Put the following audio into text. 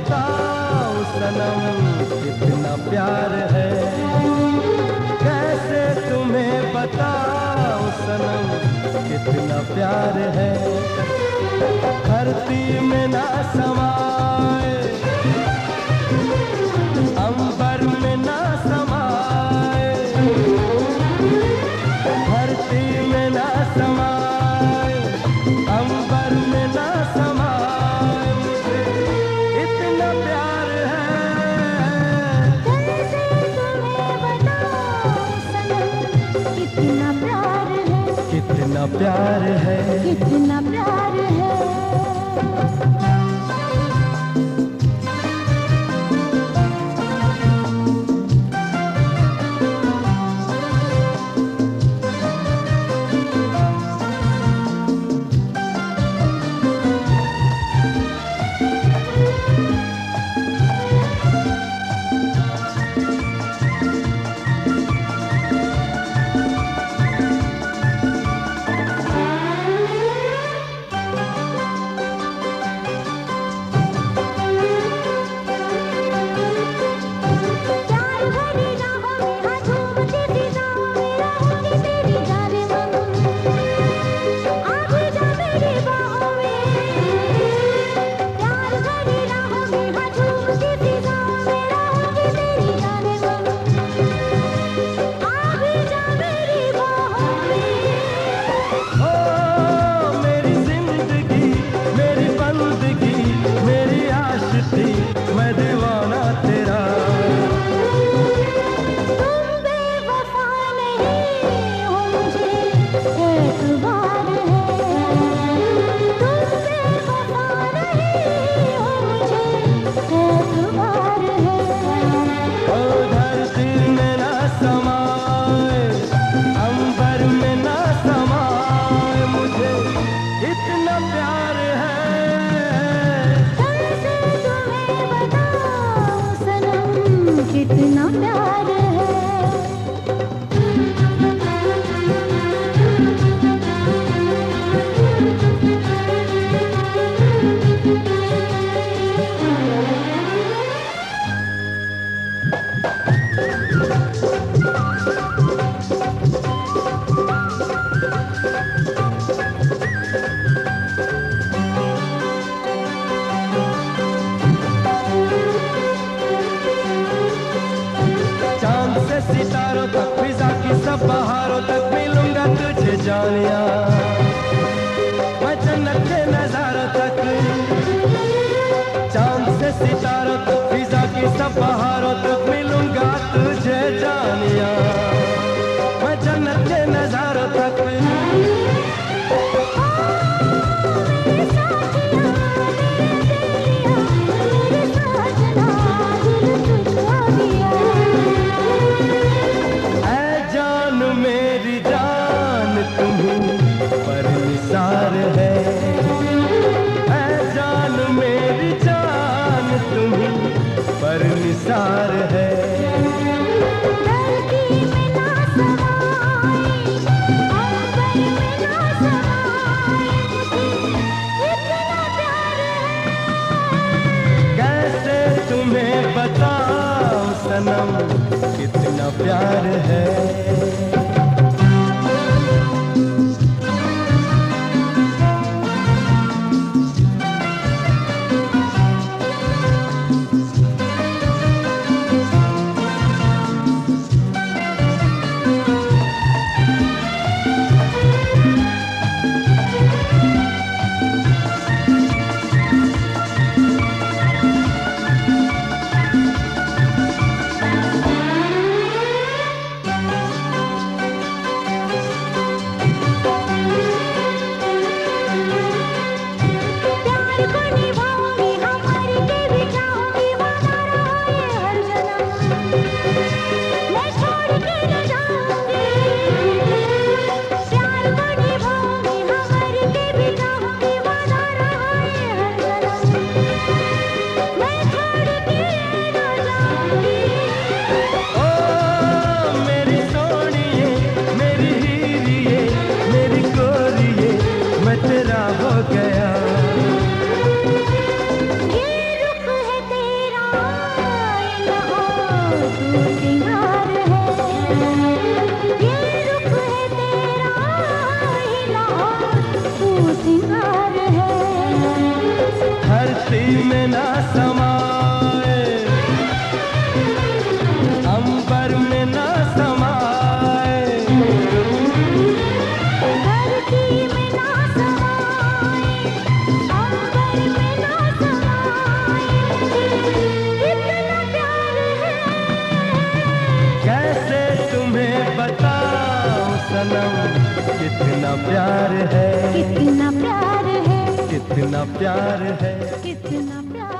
बताऊं सनम कितना प्यार है, कैसे तुम्हें बताऊं सनम कितना प्यार है। धरती में ना समाए, अंबर में ना समाए, धरती में ना समाए, अंबर में ना समाए, मुझे इतना प्यार है। कैसे तुम्हें बताऊं सनम कितना प्यार है, कितना प्यार है, कितना प्यार है। मैं दीवाना तेरा। तुम बेवफा नहीं हो मुझे एतबार है, तुम बेवफा नहीं हो मुझे एतबार है। ओ धरती में ना समाए, अंबर में ना समाए, मुझे इतना प्यार है। कितना प्यार है। सितारों तक, फिजा की सब बहारों तक मिलूंगा तुझे जानिया, मैं जन्नत के नजारों तक। चांद से सितारों तक, फिजा की सब बहारों तक मिलूंगा तुझे जानिया, मैं जन्नत के नजारों तक। पर निसार है, ऐ जान मेरी जान तुम पर निसार है। धरती में ना समाए, अंबर में ना समाए, मुझे इतना प्यार है। कैसे तुम्हें बताऊं सनम कितना प्यार है। कितना प्यार है, कितना प्यार है, कितना प्यार है, कितना प्यार